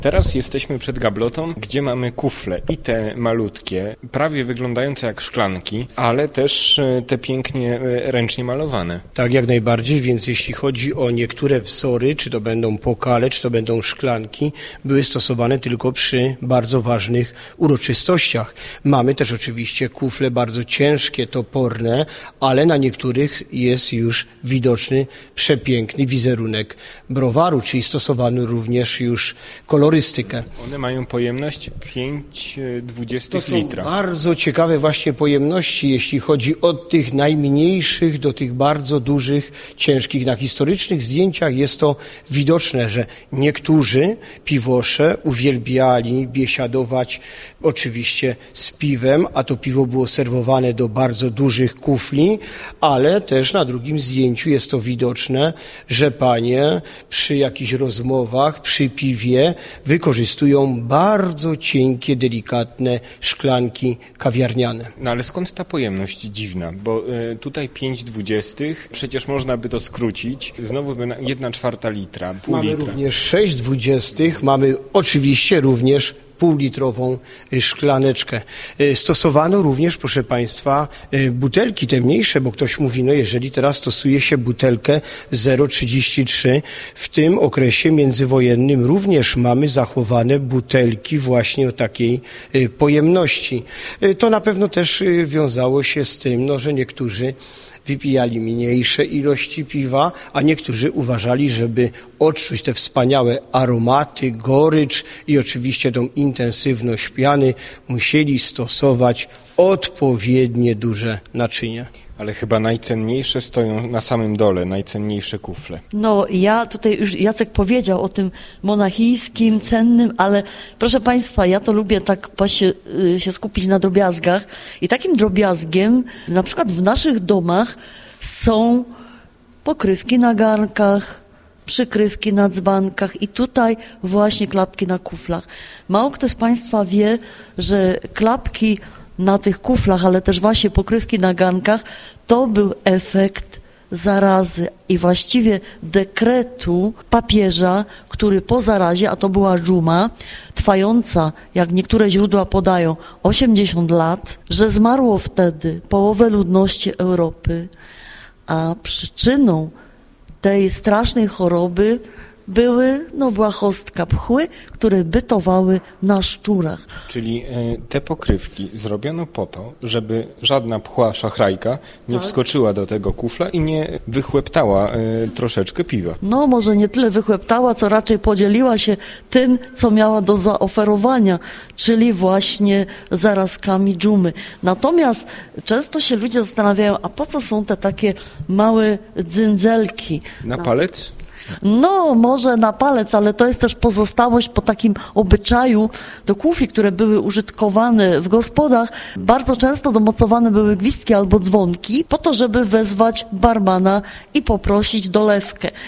Teraz jesteśmy przed gablotą, gdzie mamy kufle i te malutkie, prawie wyglądające jak szklanki, ale też te pięknie ręcznie malowane. Tak, jak najbardziej, więc jeśli chodzi o niektóre wzory, czy to będą pokale, czy to będą szklanki, były stosowane tylko przy bardzo ważnych uroczystościach. Mamy też oczywiście kufle bardzo ciężkie, toporne, ale na niektórych jest już widoczny przepiękny wizerunek browaru, czyli stosowany również już kolorystykę. One mają pojemność 5/20 litra. To są bardzo ciekawe właśnie pojemności, jeśli chodzi od tych najmniejszych do tych bardzo dużych, ciężkich. Na historycznych zdjęciach jest to widoczne, że niektórzy piwosze uwielbiali biesiadować oczywiście z piwem, a to piwo było serwowane do bardzo dużych kufli, ale też na drugim zdjęciu jest to widoczne, że panie przy jakichś rozmowach, przy piwie wykorzystują bardzo cienkie, delikatne szklanki kawiarniane. No ale skąd ta pojemność dziwna? Bo tutaj 5/20, przecież można by to skrócić. Znowu 1/4 litra, pół mamy litra. Również 6/20, mamy oczywiście również półlitrową szklaneczkę. Stosowano również, proszę Państwa, butelki te mniejsze, bo ktoś mówi, no jeżeli teraz stosuje się butelkę 0,33, w tym okresie międzywojennym również mamy zachowane butelki właśnie o takiej pojemności. To na pewno też wiązało się z tym, no, że niektórzy wypijali mniejsze ilości piwa, a niektórzy uważali, żeby odczuć te wspaniałe aromaty, gorycz i oczywiście tą intensywność piany, musieli stosować odpowiednie duże naczynia. Ale chyba najcenniejsze stoją na samym dole, najcenniejsze kufle. No, ja tutaj już Jacek powiedział o tym monachijskim, cennym, ale proszę Państwa, ja to lubię tak się skupić na drobiazgach i takim drobiazgiem, na przykład w naszych domach są pokrywki na garnkach, przykrywki na dzbankach i tutaj właśnie klapki na kuflach. Mało kto z Państwa wie, że klapki na tych kuflach, ale też właśnie pokrywki na garnkach, to był efekt zarazy i właściwie dekretu papieża, który po zarazie, a to była dżuma, trwająca, jak niektóre źródła podają, 80 lat, że zmarło wtedy połowę ludności Europy, a przyczyną tej strasznej choroby była chostka pchły, które bytowały na szczurach. Czyli te pokrywki zrobiono po to, żeby żadna pchła szachrajka nie wskoczyła do tego kufla i nie wychłeptała troszeczkę piwa. No może nie tyle wychłeptała, co raczej podzieliła się tym, co miała do zaoferowania, czyli właśnie zarazkami dżumy. Natomiast często się ludzie zastanawiają, a po co są te takie małe dzyndzelki? Na palec? No, może na palec, ale to jest też pozostałość po takim obyczaju. Do kufli, które były użytkowane w gospodach, bardzo często domocowane były gwizdki albo dzwonki, po to, żeby wezwać barmana i poprosić dolewkę.